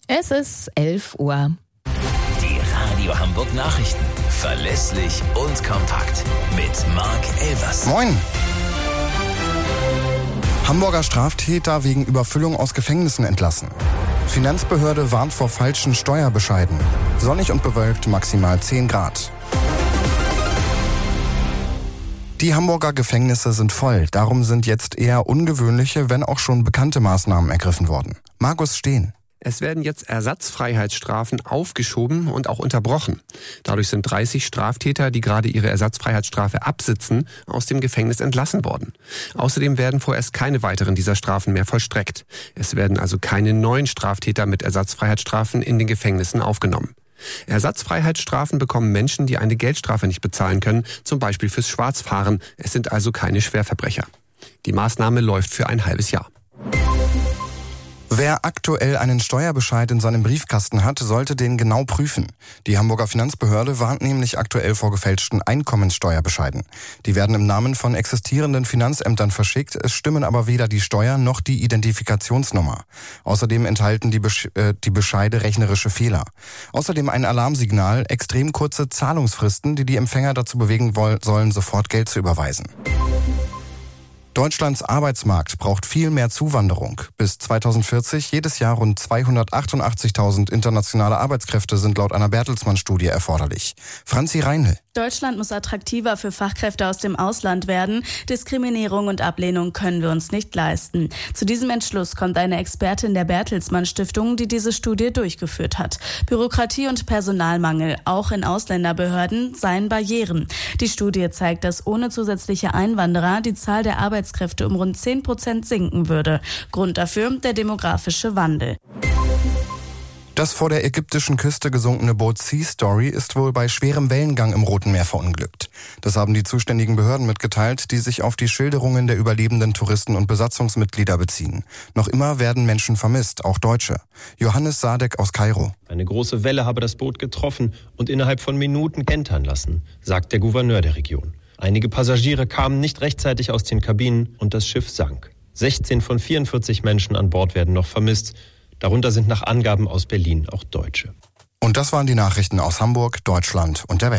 Es ist 11 Uhr. Die Radio Hamburg Nachrichten. Verlässlich und kompakt. Mit Marc Elvers. Moin. Hamburger Straftäter wegen Überfüllung aus Gefängnissen entlassen. Finanzbehörde warnt vor falschen Steuerbescheiden. Sonnig und bewölkt, maximal 10 Grad. Die Hamburger Gefängnisse sind voll. Darum sind jetzt eher ungewöhnliche, wenn auch schon bekannte Maßnahmen ergriffen worden. Markus Steen. Es werden jetzt Ersatzfreiheitsstrafen aufgeschoben und auch unterbrochen. Dadurch sind 30 Straftäter, die gerade ihre Ersatzfreiheitsstrafe absitzen, aus dem Gefängnis entlassen worden. Außerdem werden vorerst keine weiteren dieser Strafen mehr vollstreckt. Es werden also keine neuen Straftäter mit Ersatzfreiheitsstrafen in den Gefängnissen aufgenommen. Ersatzfreiheitsstrafen bekommen Menschen, die eine Geldstrafe nicht bezahlen können, zum Beispiel fürs Schwarzfahren. Es sind also keine Schwerverbrecher. Die Maßnahme läuft für ein halbes Jahr. Wer aktuell einen Steuerbescheid in seinem Briefkasten hat, sollte den genau prüfen. Die Hamburger Finanzbehörde warnt nämlich aktuell vor gefälschten Einkommenssteuerbescheiden. Die werden im Namen von existierenden Finanzämtern verschickt, es stimmen aber weder die Steuer noch die Identifikationsnummer. Außerdem enthalten die Bescheide rechnerische Fehler. Außerdem ein Alarmsignal, extrem kurze Zahlungsfristen, die Empfänger dazu bewegen sollen, sofort Geld zu überweisen. Deutschlands Arbeitsmarkt braucht viel mehr Zuwanderung. Bis 2040 jedes Jahr rund 288.000 internationale Arbeitskräfte sind laut einer Bertelsmann-Studie erforderlich. Franzi Reinl. Deutschland muss attraktiver für Fachkräfte aus dem Ausland werden. Diskriminierung und Ablehnung können wir uns nicht leisten. Zu diesem Entschluss kommt eine Expertin der Bertelsmann Stiftung, die diese Studie durchgeführt hat. Bürokratie und Personalmangel, auch in Ausländerbehörden, seien Barrieren. Die Studie zeigt, dass ohne zusätzliche Einwanderer die Zahl der Arbeitskräfte um rund 10% sinken würde. Grund dafür der demografische Wandel. Das vor der ägyptischen Küste gesunkene Boot Sea Story ist wohl bei schwerem Wellengang im Roten Meer verunglückt. Das haben die zuständigen Behörden mitgeteilt, die sich auf die Schilderungen der überlebenden Touristen und Besatzungsmitglieder beziehen. Noch immer werden Menschen vermisst, auch Deutsche. Johannes Sadek aus Kairo. Eine große Welle habe das Boot getroffen und innerhalb von Minuten kentern lassen, sagt der Gouverneur der Region. Einige Passagiere kamen nicht rechtzeitig aus den Kabinen und das Schiff sank. 16 von 44 Menschen an Bord werden noch vermisst. Darunter sind nach Angaben aus Berlin auch Deutsche. Und das waren die Nachrichten aus Hamburg, Deutschland und der Welt.